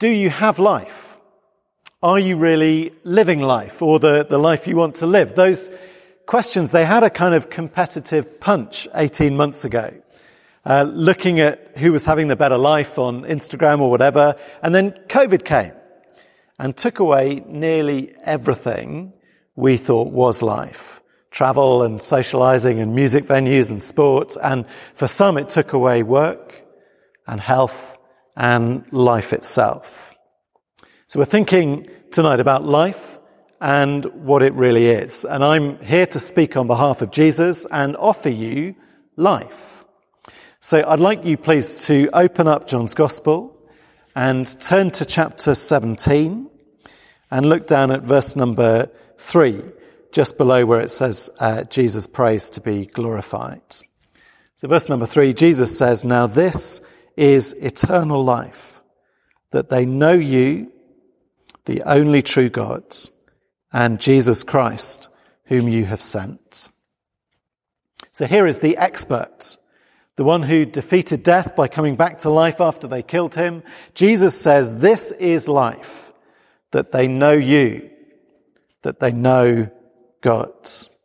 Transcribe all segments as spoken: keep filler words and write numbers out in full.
Do you have life? Are you really living life, or the, the life you want to live? Those questions, they had a kind of competitive punch eighteen months ago, uh, looking at who was having the better life on Instagram or whatever, and then COVID came and took away nearly everything we thought was life. Travel and socializing and music venues and sport, and for some it took away work and health and life itself. So we're thinking tonight about life and what it really is. And I'm here to speak on behalf of Jesus and offer you life. So I'd like you please to open up John's Gospel and turn to chapter seventeen and look down at verse number three, just below where it says uh, Jesus prays to be glorified. So verse number three, Jesus says, "Now this is eternal life, that they know you, the only true God, and Jesus Christ, whom you have sent." So here is the expert, the one who defeated death by coming back to life after they killed him. Jesus says, this is life, that they know you, that they know God.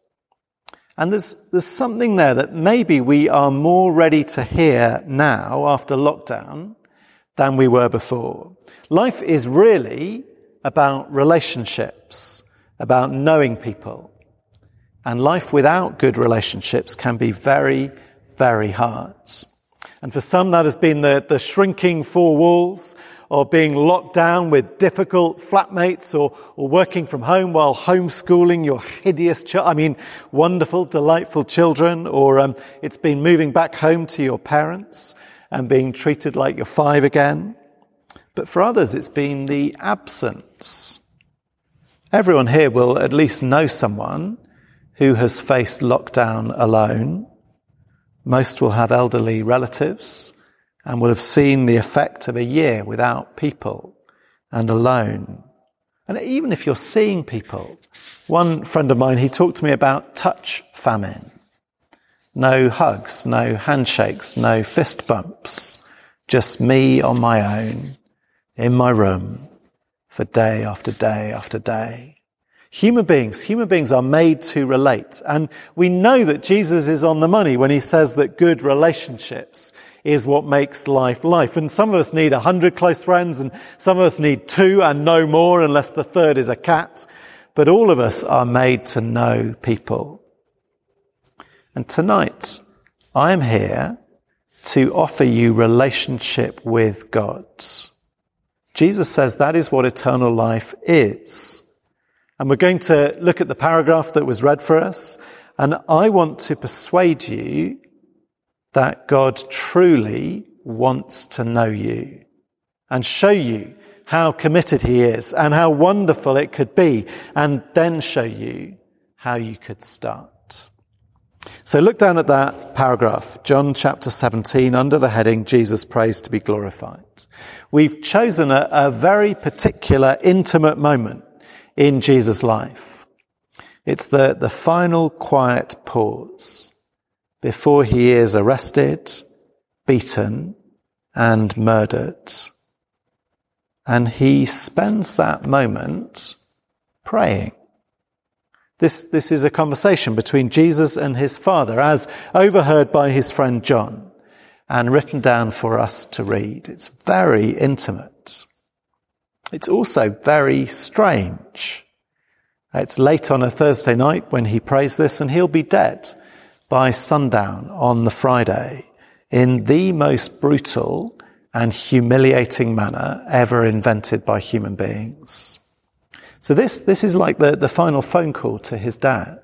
And there's, there's something there that maybe we are more ready to hear now after lockdown than we were before. Life is really about relationships, about knowing people. And life without good relationships can be very, very hard. And for some, that has been the, the shrinking four walls, or being locked down with difficult flatmates, or, or working from home while homeschooling your hideous, ch- I mean, wonderful, delightful children, or um, it's been moving back home to your parents and being treated like you're five again. But for others, it's been the absence. Everyone here will at least know someone who has faced lockdown alone. Most will have elderly relatives and will have seen the effect of a year without people and alone. And even if you're seeing people, one friend of mine, he talked to me about touch famine. No hugs, no handshakes, no fist bumps, just me on my own, in my room, for day after day after day. Human beings, human beings are made to relate. And we know that Jesus is on the money when he says that good relationships is what makes life life. And some of us need a hundred close friends, and some of us need two and no more, unless the third is a cat. But all of us are made to know people. And tonight, I am here to offer you relationship with God. Jesus says that is what eternal life is. And we're going to look at the paragraph that was read for us. And I want to persuade you that God truly wants to know you and show you how committed he is and how wonderful it could be, and then show you how you could start. So look down at that paragraph, John chapter seventeen, under the heading, Jesus prays to be glorified. We've chosen a, a very particular, intimate moment in Jesus' life. It's the, the final quiet pause before he is arrested, beaten, and murdered. And he spends that moment praying. This, this is a conversation between Jesus and his Father, as overheard by his friend John, and written down for us to read. It's very intimate. It's also very strange. It's late on a Thursday night when he prays this, and he'll be dead by sundown on the Friday in the most brutal and humiliating manner ever invented by human beings. So this, this is like the, the final phone call to his dad.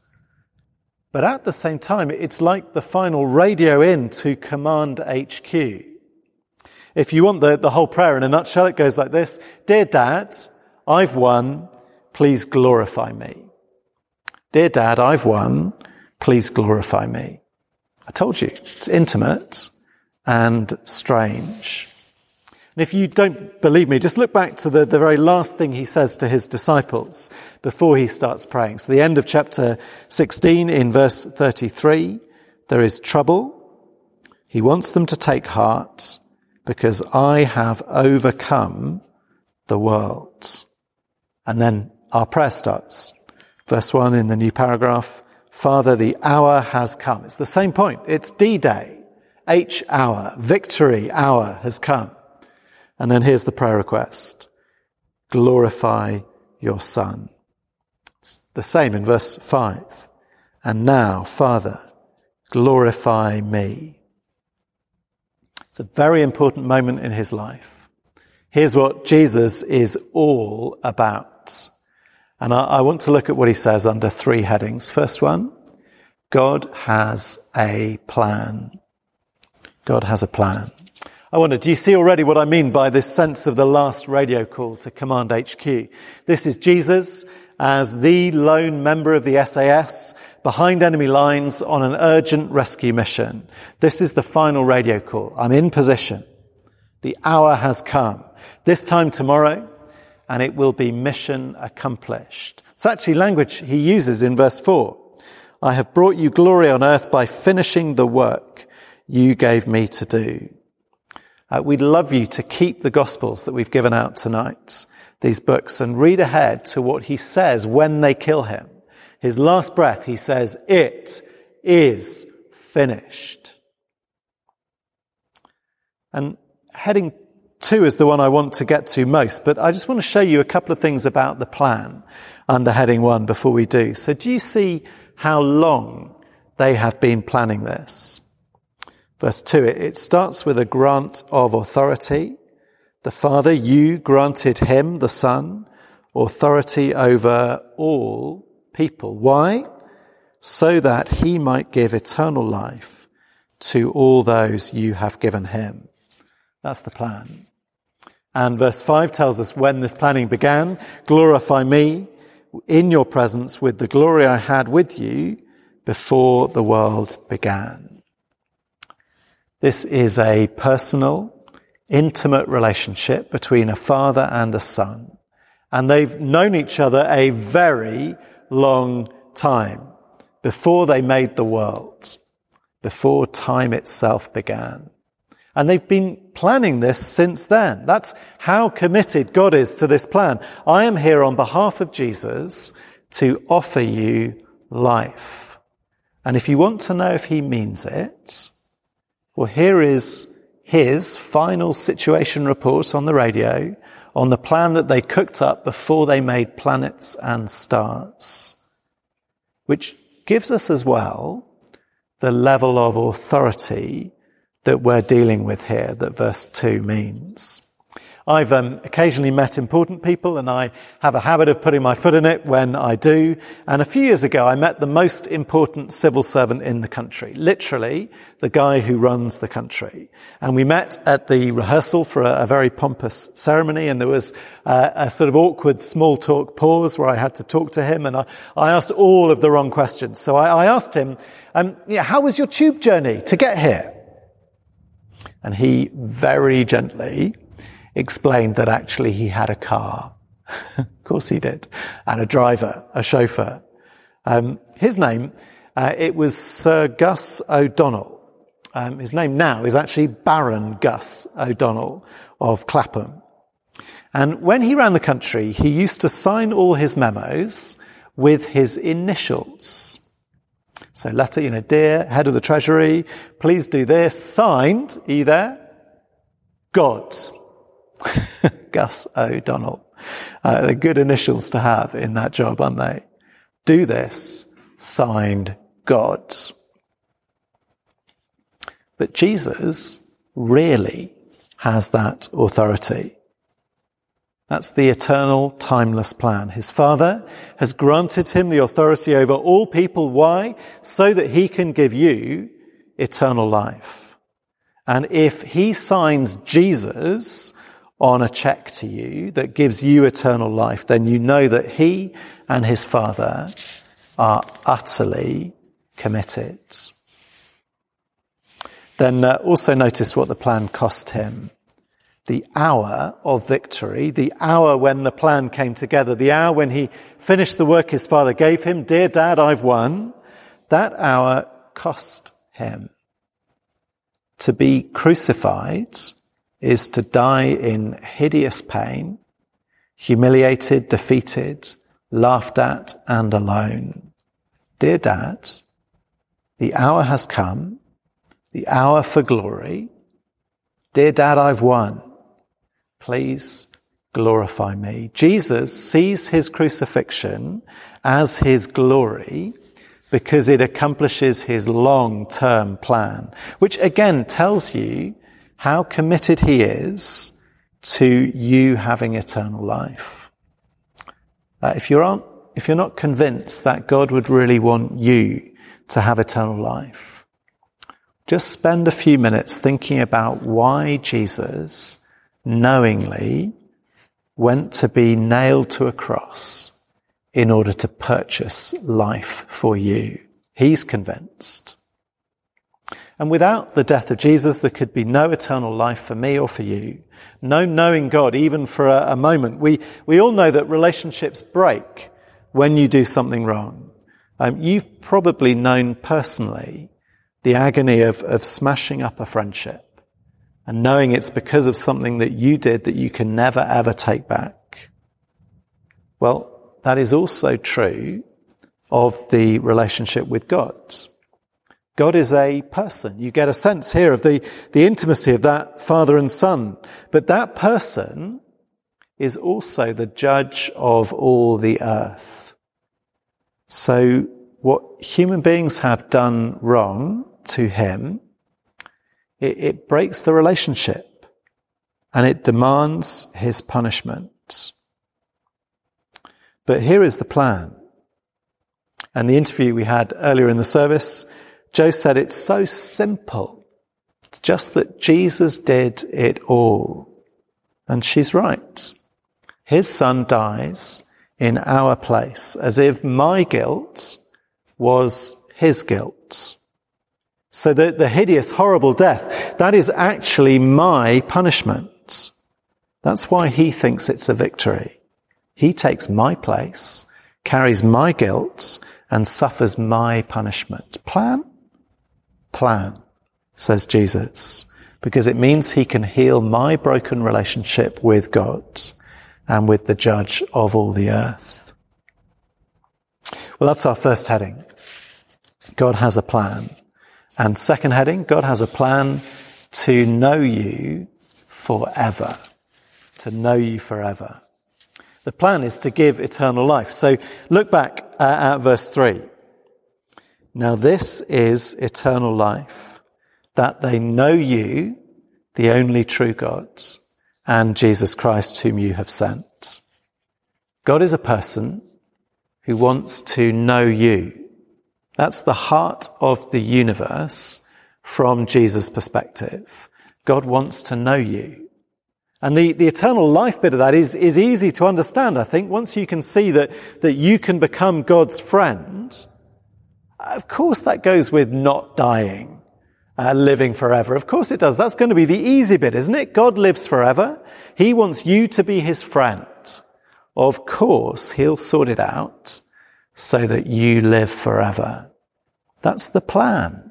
But at the same time, it's like the final radio in to Command H Q. If you want the, the whole prayer in a nutshell, it goes like this: Dear Dad, I've won, please glorify me. Dear Dad, I've won, please glorify me. I told you, it's intimate and strange. And if you don't believe me, just look back to the, the very last thing he says to his disciples before he starts praying. So the end of chapter sixteen, in verse thirty-three, there is trouble. He wants them to take heart. because I have overcome the world. And then our prayer starts. Verse one in the new paragraph, Father, the hour has come. It's the same point. It's D-Day. H hour, victory hour has come. And then here's the prayer request. Glorify your Son. It's the same in verse five. And now, Father, glorify me. It's a very important moment in his life. Here's what Jesus is all about. And I, I want to look at what he says under three headings. First one, God has a plan. God has a plan. I wonder, do you see already what I mean by this sense of the last radio call to Command H Q? This is Jesus as the lone member of the S A S behind enemy lines on an urgent rescue mission. This is the final radio call. I'm in position. The hour has come. This time tomorrow, and it will be mission accomplished. It's actually language he uses in verse four. I have brought you glory on earth by finishing the work you gave me to do. Uh, we'd love you to keep the Gospels that we've given out tonight, these books, and read ahead to what he says when they kill him. His last breath, he says, it is finished. And heading two is the one I want to get to most, but I just want to show you a couple of things about the plan under heading one before we do. So do you see how long they have been planning this? Verse two, it starts with a grant of authority. The Father, you granted him, the Son, authority over all people. Why? So that he might give eternal life to all those you have given him. That's the plan. And verse five tells us when this planning began. Glorify me in your presence with the glory I had with you before the world began. This is a personal, intimate relationship between a father and a son. And they've known each other a very long time before they made the world, before time itself began. And they've been planning this since then. That's how committed God is to this plan. I am here on behalf of Jesus to offer you life. And if you want to know if he means it, well, here is his final situation report on the radio on the plan that they cooked up before they made planets and stars, which gives us as well the level of authority that we're dealing with here, that verse two means. I've um, occasionally met important people, and I have a habit of putting my foot in it when I do. And a few years ago, I met the most important civil servant in the country, literally the guy who runs the country. And we met at the rehearsal for a, a very pompous ceremony, and there was uh, a sort of awkward small talk pause where I had to talk to him, and I, I asked all of the wrong questions. So I, I asked him, um, yeah, how was your tube journey to get here? And he very gently explained that actually he had a car. Of course he did. And a driver, a chauffeur. Um, his name, uh, it was Sir Gus O'Donnell. Um, his name now is actually Baron Gus O'Donnell of Clapham. And when he ran the country, he used to sign all his memos with his initials. So letter, you know, dear head of the Treasury, please do this. Signed, are you there? God. Gus O'Donnell. Uh, they're good initials to have in that job, aren't they? Do this, signed God. But Jesus really has that authority. That's the eternal, timeless plan. His Father has granted him the authority over all people. Why? So that he can give you eternal life. And if he signs Jesus on a check to you that gives you eternal life, then you know that he and his Father are utterly committed. Then uh, also notice what the plan cost him. The hour of victory, the hour when the plan came together, the hour when he finished the work his Father gave him, dear Dad, I've won, that hour cost him. To be crucified is to die in hideous pain, humiliated, defeated, laughed at, and alone. Dear Dad, the hour has come, the hour for glory. Dear Dad, I've won. Please glorify me. Jesus sees his crucifixion as his glory because it accomplishes his long-term plan, which again tells you how committed he is to you having eternal life. Uh, if you aren't, if you're not convinced that God would really want you to have eternal life, just spend a few minutes thinking about why Jesus knowingly went to be nailed to a cross in order to purchase life for you. He's convinced. And without the death of Jesus, there could be no eternal life for me or for you. No knowing God, even for a, a moment. We, we all know that relationships break when you do something wrong. Um, you've probably known personally the agony of, of smashing up a friendship and knowing it's because of something that you did that you can never ever take back. Well, that is also true of the relationship with God. God is a person. You get a sense here of the, the intimacy of that father and son. But that person is also the judge of all the earth. So what human beings have done wrong to him, it, it breaks the relationship and it demands his punishment. But here is the plan. And the interview we had earlier in the service, Joe said it's so simple. It's just that Jesus did it all. And she's right. His son dies in our place, as if my guilt was his guilt. So the, the hideous, horrible death, that is actually my punishment. That's why he thinks it's a victory. He takes my place, carries my guilt, and suffers my punishment. Plan? Plan, says Jesus, because it means he can heal my broken relationship with God and with the judge of all the earth. Well, that's our first heading. God has a plan. And second heading, God has a plan to know you forever. To know you forever. The plan is to give eternal life. So look back uh, at verse three. Now this is eternal life, that they know you, the only true God, and Jesus Christ whom you have sent. God is a person who wants to know you. That's the heart of the universe from Jesus' perspective. God wants to know you. And the, the eternal life bit of that is, is easy to understand, I think. Once you can see that, that you can become God's friend, of course that goes with not dying, uh, living forever. Of course it does. That's going to be the easy bit, isn't it? God lives forever. He wants you to be his friend. Of course, he'll sort it out so that you live forever. That's the plan.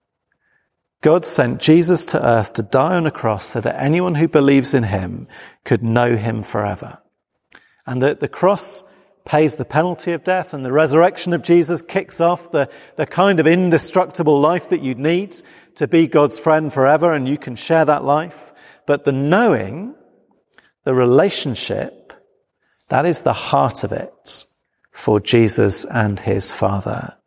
God sent Jesus to earth to die on a cross so that anyone who believes in him could know him forever. And that the cross pays the penalty of death, and the resurrection of Jesus kicks off the, the kind of indestructible life that you need to be God's friend forever, and you can share that life. But the knowing, the relationship, that is the heart of it for Jesus and his Father.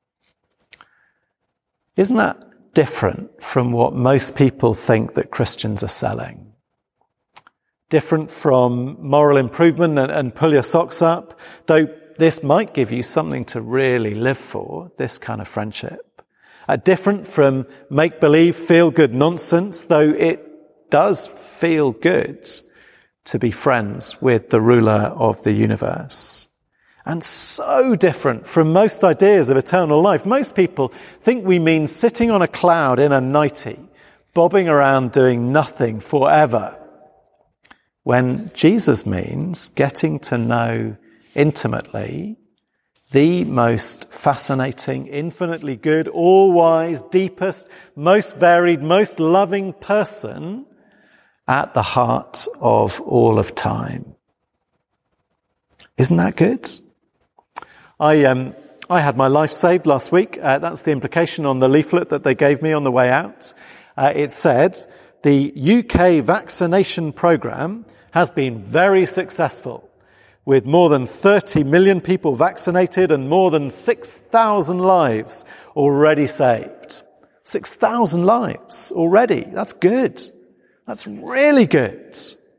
Isn't that different from what most people think that Christians are selling? Different from moral improvement and, and pull your socks up, though this might give you something to really live for, this kind of friendship. Uh, different from make-believe, feel-good nonsense, though it does feel good to be friends with the ruler of the universe. And so different from most ideas of eternal life. Most people think we mean sitting on a cloud in a nightie, bobbing around doing nothing forever, when Jesus means getting to know intimately the most fascinating, infinitely good, all-wise, deepest, most varied, most loving person at the heart of all of time. Isn't that good? I um, I had my life saved last week. Uh, that's the implication on the leaflet that they gave me on the way out. Uh, it said, the U K vaccination programme has been very successful, with more than thirty million people vaccinated and more than six thousand lives already saved. six thousand lives already. That's good. That's really good.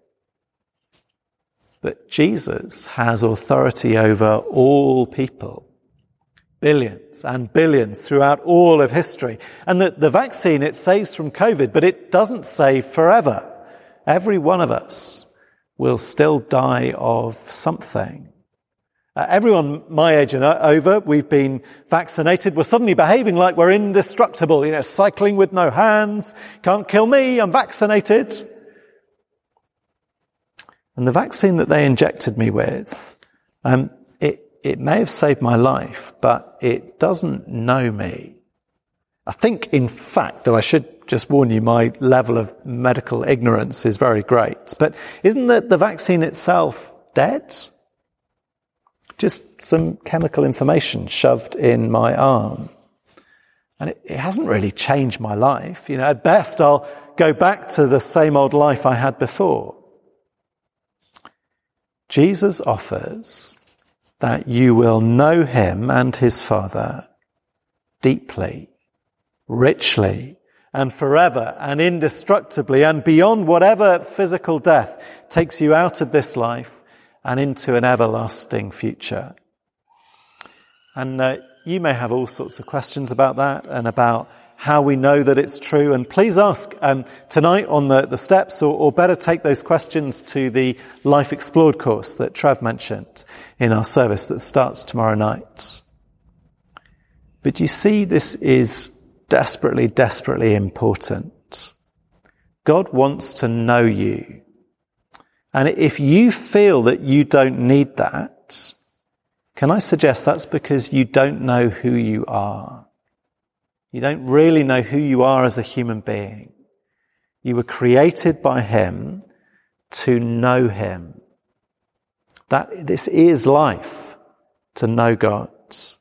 But Jesus has authority over all people. Billions and billions throughout all of history. And the, the vaccine, it saves from COVID, but it doesn't save forever. Every one of us will still die of something. Uh, everyone my age and over, we've been vaccinated. We're suddenly behaving like we're indestructible, you know, cycling with no hands. Can't kill me, I'm vaccinated. And the vaccine that they injected me with, um, it, it may have saved my life, but it doesn't know me. I think, in fact, though I should just warn you, my level of medical ignorance is very great. But isn't the, the vaccine itself dead? Just some chemical information shoved in my arm. And it, it hasn't really changed my life. You know, at best, I'll go back to the same old life I had before. Jesus offers that you will know him and his Father deeply, richly, and forever, and indestructibly, and beyond whatever physical death takes you out of this life and into an everlasting future. And uh, you may have all sorts of questions about that and about how we know that it's true. And please ask um, tonight on the, the steps, or, or better take those questions to the Life Explored course that Trev mentioned in our service that starts tomorrow night. But you see, this is desperately, desperately important. God wants to know you. And if you feel that you don't need that, can I suggest that's because you don't know who you are. You don't really know who you are as a human being. You were created by him to know him. That this is life, to know God.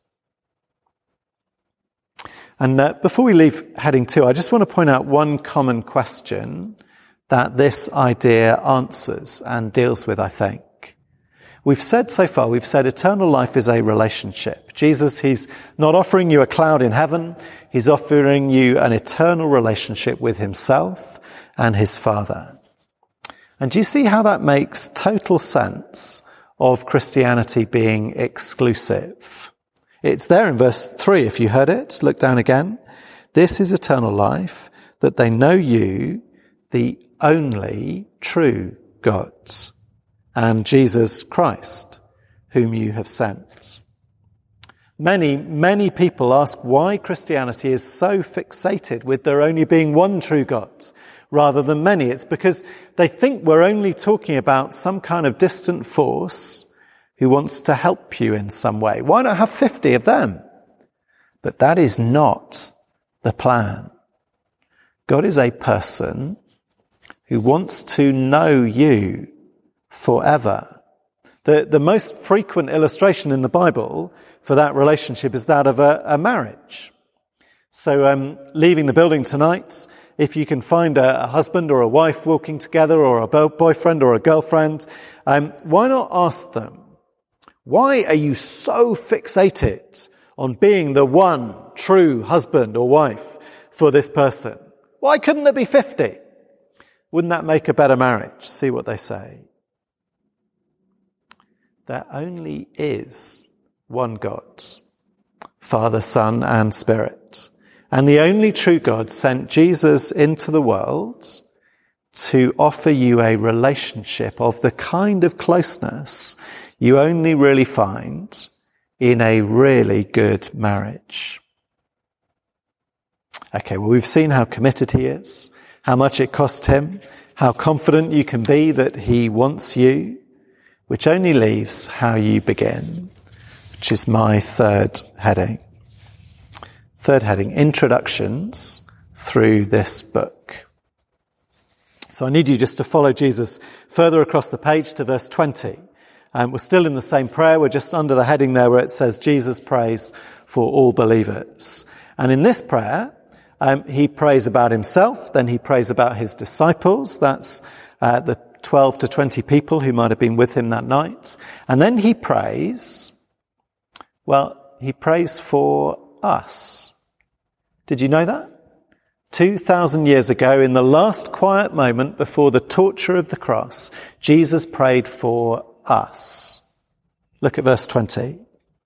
And uh, before we leave heading two, I just want to point out one common question that this idea answers and deals with, I think. We've said so far, we've said eternal life is a relationship. Jesus, he's not offering you a cloud in heaven. He's offering you an eternal relationship with himself and his Father. And do you see how that makes total sense of Christianity being exclusive? It's there in verse three, if you heard it. Look down again. This is eternal life, that they know you, the only true God, and Jesus Christ, whom you have sent. Many, many people ask why Christianity is so fixated with there only being one true God rather than many. It's because they think we're only talking about some kind of distant force who wants to help you in some way. Why not have fifty of them? But that is not the plan. God is a person who wants to know you forever. The, the most frequent illustration in the Bible for that relationship is that of a, a marriage. So um, leaving the building tonight, if you can find a, a husband or a wife walking together, or a boyfriend or a girlfriend, um, why not ask them, why are you so fixated on being the one true husband or wife for this person? Why couldn't there be fifty? Wouldn't that make a better marriage? See what they say. There only is one God, Father, Son, and Spirit. And the only true God sent Jesus into the world to offer you a relationship of the kind of closeness you only really find in a really good marriage. Okay, well, we've seen how committed he is, how much it cost him, how confident you can be that he wants you, which only leaves how you begin, which is my third heading. Third heading, introductions through this book. So I need you just to follow Jesus further across the page to verse twenty. Um, we're still in the same prayer. We're just under the heading there where it says Jesus prays for all believers. And in this prayer, um, he prays about himself, then he prays about his disciples. That's uh, the twelve to twenty people who might have been with him that night. And then he prays, well, he prays for us. Did you know that? Two thousand years ago, in the last quiet moment before the torture of the cross, Jesus prayed for us. Look at verse twenty.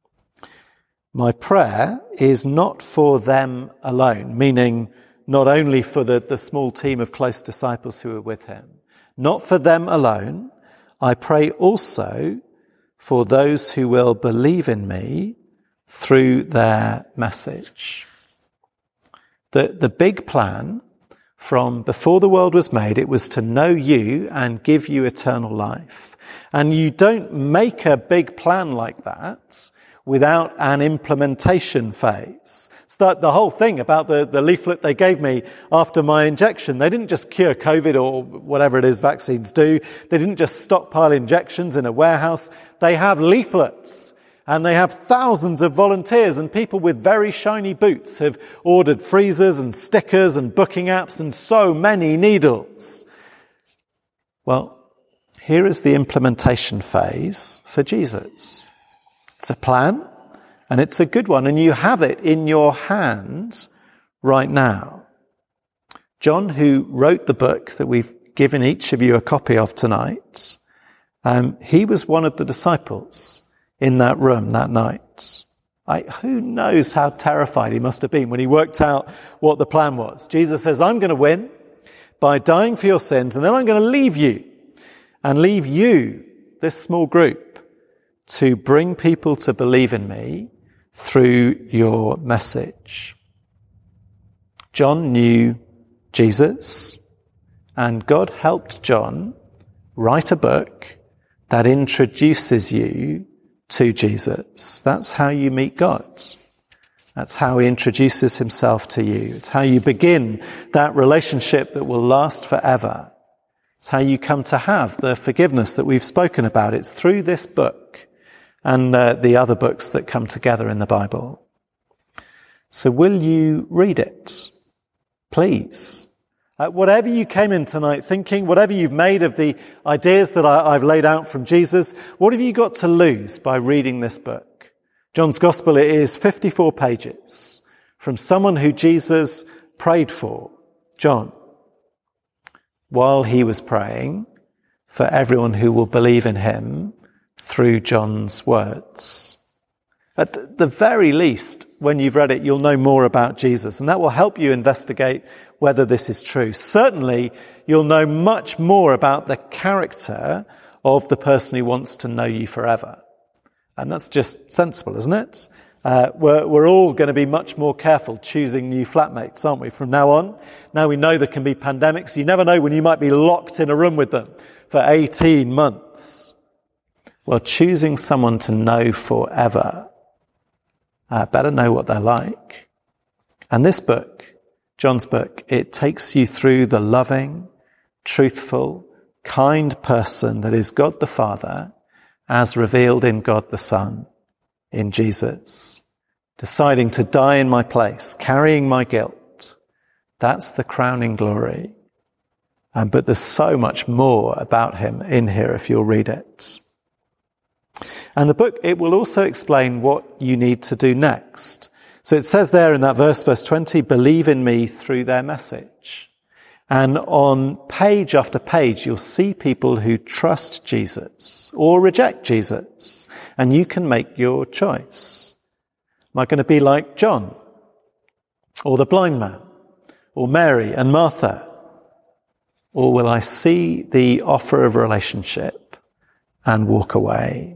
My prayer is not for them alone, meaning not only for the, the small team of close disciples who are with him. Not for them alone. I pray also for those who will believe in me through their message. The, the big plan from before the world was made, it was to know you and give you eternal life. And you don't make a big plan like that without an implementation phase. It's that the whole thing about the, the leaflet they gave me after my injection. They didn't just cure COVID or whatever it is vaccines do. They didn't just stockpile injections in a warehouse. They have leaflets. And they have thousands of volunteers, and people with very shiny boots have ordered freezers and stickers and booking apps and so many needles. Well, here is the implementation phase for Jesus. It's a plan, and it's a good one, and you have it in your hand right now. John, who wrote the book that we've given each of you a copy of tonight, um, he was one of the disciples in that room that night. I, who knows how terrified he must have been when he worked out what the plan was. Jesus says, I'm going to win by dying for your sins, and then I'm going to leave you and leave you, this small group, to bring people to believe in me through your message. John knew Jesus, and God helped John write a book that introduces you to Jesus. That's how you meet God. That's how he introduces himself to you. It's how you begin that relationship that will last forever. It's how you come to have the forgiveness that we've spoken about. It's through this book and uh, the other books that come together in the Bible. So will you read it? Please. Uh, whatever you came in tonight thinking, whatever you've made of the ideas that I, I've laid out from Jesus, what have you got to lose by reading this book? John's Gospel is fifty-four pages from someone who Jesus prayed for, John, while he was praying for everyone who will believe in him through John's words. At the very least, when you've read it, you'll know more about Jesus, and that will help you investigate whether this is true. Certainly, you'll know much more about the character of the person who wants to know you forever. And that's just sensible, isn't it? Uh, we're, we're all going to be much more careful choosing new flatmates, aren't we, from now on? Now we know there can be pandemics. You never know when you might be locked in a room with them for eighteen months. Well, choosing someone to know forever, Uh, better know what they're like. And this book, John's book, it takes you through the loving, truthful, kind person that is God the Father as revealed in God the Son, in Jesus, deciding to die in my place, carrying my guilt. That's the crowning glory. Um, but there's so much more about him in here if you'll read it. And the book, it will also explain what you need to do next. So it says there in that verse, verse twenty, believe in me through their message. And on page after page, you'll see people who trust Jesus or reject Jesus. And you can make your choice. Am I going to be like John? Or the blind man? Or Mary and Martha? Or will I see the offer of relationship and walk away?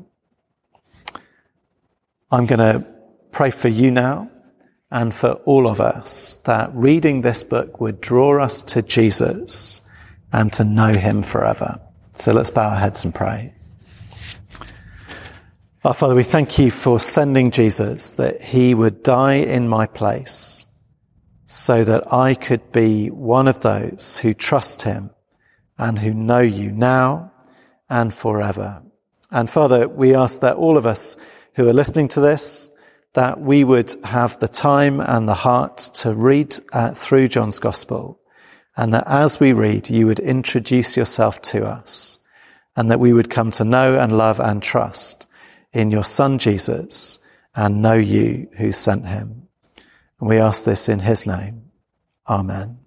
I'm going to pray for you now and for all of us that reading this book would draw us to Jesus and to know him forever. So let's bow our heads and pray. Our Father, we thank you for sending Jesus, that he would die in my place so that I could be one of those who trust him and who know you now and forever. And Father, we ask that all of us who are listening to this, that we would have the time and the heart to read uh, through John's Gospel, and that as we read, you would introduce yourself to us, and that we would come to know and love and trust in your Son Jesus, and know you who sent him. And we ask this in his name. Amen.